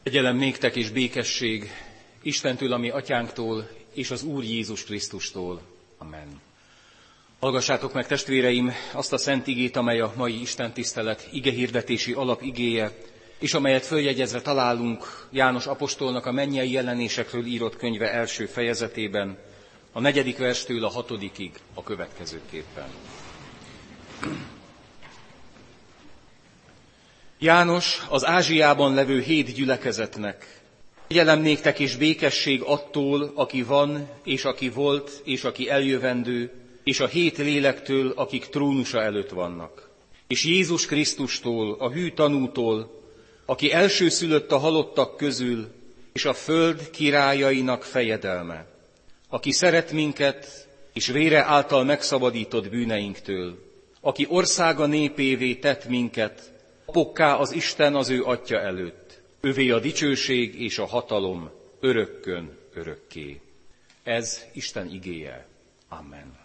Kegyelem néktek és békesség Istentől, a mi atyánktól, és az Úr Jézus Krisztustól. Amen. Hallgassátok meg, testvéreim, azt a szent igét, amely a mai istentisztelet igehirdetési alapigéje, és amelyet följegyezve találunk János apostolnak a mennyei jelenésekről írott könyve első fejezetében, a 4. verstől a 6. a következőképpen. János az Ázsiában levő 7 gyülekezetnek: kegyelem néktek és békesség attól, aki van, és aki volt, és aki eljövendő, és a 7 lélektől, akik trónusa előtt vannak, és Jézus Krisztustól, a hű tanútól, aki elsőszülött a halottak közül, és a föld királyainak fejedelme, aki szeret minket, és vére által megszabadított bűneinktől, aki országa népévé tett minket, apokká az Isten az ő Atya előtt, övé a dicsőség és a hatalom örökkön örökké. Ez Isten igéje. Amen.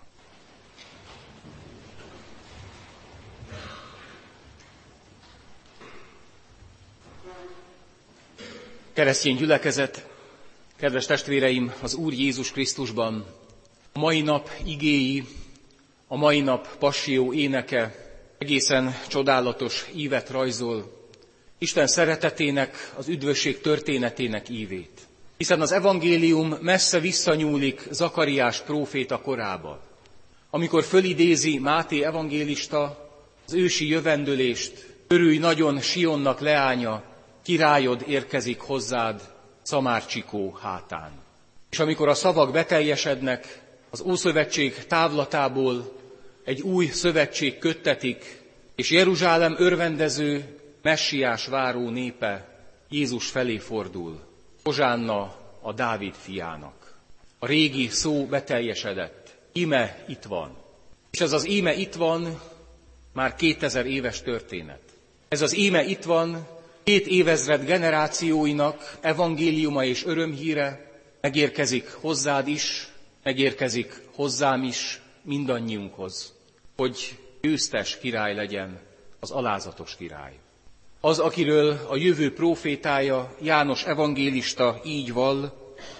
Keresztény gyülekezet, kedves testvéreim, az Úr Jézus Krisztusban, a mai nap igéi, a mai nap passió éneke egészen csodálatos ívet rajzol, Isten szeretetének, az üdvösség történetének ívét. Hiszen az evangélium messze visszanyúlik Zakariás próféta korába, amikor fölidézi Máté evangélista az ősi jövendőlést: örülj nagyon, Sionnak leánya, királyod érkezik hozzád szamárcsikó hátán. És amikor a szavak beteljesednek, az Ószövetség távlatából egy új szövetség köttetik, és Jeruzsálem örvendező, messiás váró népe Jézus felé fordul. Hozsánna a Dávid fiának. A régi szó beteljesedett. Íme itt van. És ez az íme itt van már 2000 éves történet. Ez az íme itt van 2 évezred generációinak evangéliuma és örömhíre, megérkezik hozzád is, megérkezik hozzám is, mindannyiunkhoz, hogy győztes király legyen, az alázatos király. Az, akiről a jövő prófétája, János evangélista így vall,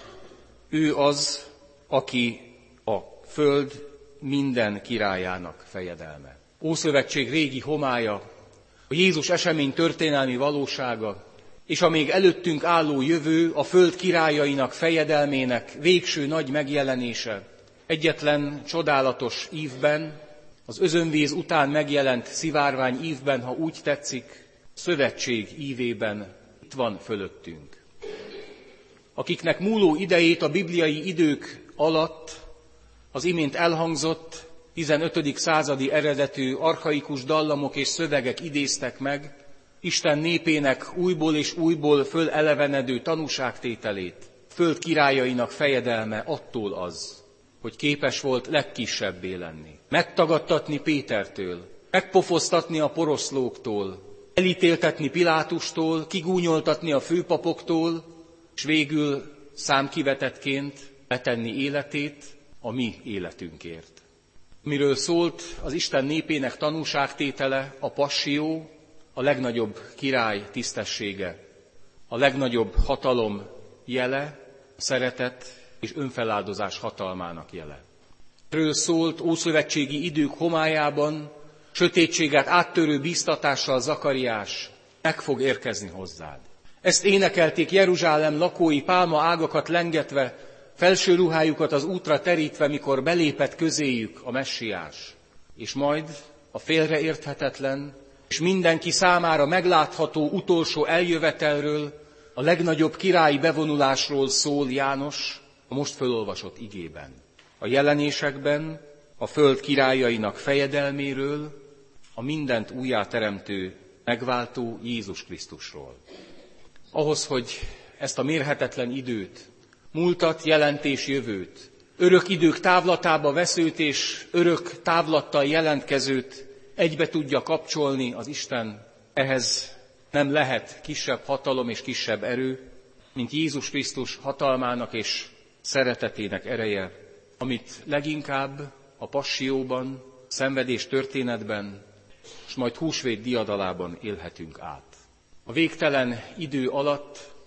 ő az, aki a föld minden királyának fejedelme. Ószövetség régi homályja, a Jézus esemény történelmi valósága, és a még előttünk álló jövő, a föld királyainak fejedelmének végső nagy megjelenése egyetlen csodálatos ívben, az özönvíz után megjelent szivárvány ívben, ha úgy tetszik, szövetség ívében itt van fölöttünk. Akiknek múló idejét a bibliai idők alatt az imént elhangzott 15. századi eredetű archaikus dallamok és szövegek idéztek meg, Isten népének újból és újból fölelevenedő tanúságtételét, föld királyainak fejedelme attól az, hogy képes volt legkisebbé lenni, megtagadtatni Pétertől, megpofoztatni a poroszlóktól, elítéltetni Pilátustól, kigúnyoltatni a főpapoktól, és végül számkivetettként letenni életét a mi életünkért. Miről szólt az Isten népének tanúságtétele, a passió, a legnagyobb király tisztessége, a legnagyobb hatalom jele, a szeretet és önfeláldozás hatalmának jele. Erről szólt ószövetségi idők homályában, sötétséget áttörő bíztatással Zakariás: meg fog érkezni hozzád. Ezt énekelték Jeruzsálem lakói pálma ágakat lengetve, felső ruhájukat az útra terítve, mikor belépett közéjük a messiás. És majd a félreérthetetlen és mindenki számára meglátható utolsó eljövetelről, a legnagyobb királyi bevonulásról szól János a most fölolvasott igében. A jelenésekben a föld királyainak fejedelméről, a mindent újjáteremtő, megváltó Jézus Krisztusról. Ahhoz, hogy ezt a mérhetetlen időt, múltat, jelent és jövőt, örök idők távlatába veszőt és örök távlattal jelentkezőt egybe tudja kapcsolni az Isten, ehhez nem lehet kisebb hatalom és kisebb erő, mint Jézus Krisztus hatalmának és szeretetének ereje, amit leginkább a passióban, szenvedés történetben, és majd húsvét diadalában élhetünk át. A végtelen idő alatt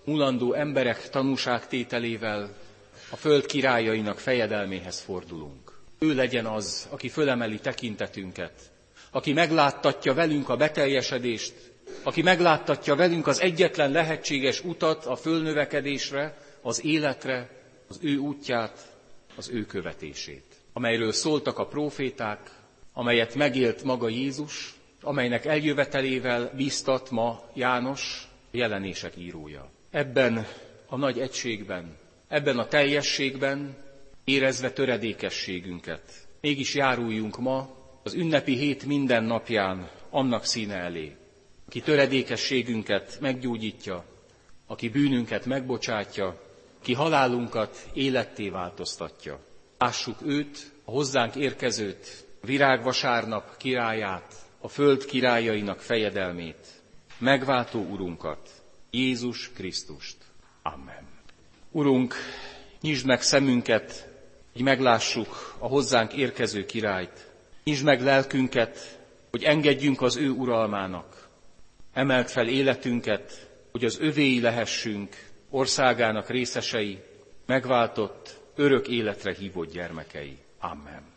mulandó emberek tanúságtételével a föld királyainak fejedelméhez fordulunk. Ő legyen az, aki fölemeli tekintetünket, aki megláttatja velünk a beteljesedést, aki megláttatja velünk az egyetlen lehetséges utat a fölnövekedésre, az életre, az ő útját, az ő követését, amelyről szóltak a próféták, amelyet megélt maga Jézus, amelynek eljövetelével bíztat ma János, jelenések írója. Ebben a nagy egységben, ebben a teljességben, érezve töredékességünket, mégis járuljunk ma az ünnepi hét minden napján annak színe elé, aki töredékességünket meggyógyítja, aki bűnünket megbocsátja, ki halálunkat életté változtatja. Lássuk őt, a hozzánk érkezőt, virágvasárnap királyát, a föld királyainak fejedelmét, megváltó Urunkat, Jézus Krisztust. Amen. Urunk, nyisd meg szemünket, hogy meglássuk a hozzánk érkező királyt. Nyisd meg lelkünket, hogy engedjünk az ő uralmának. Emeld fel életünket, hogy az övéi lehessünk, országának részesei, megváltott, örök életre hívott gyermekei. Amen.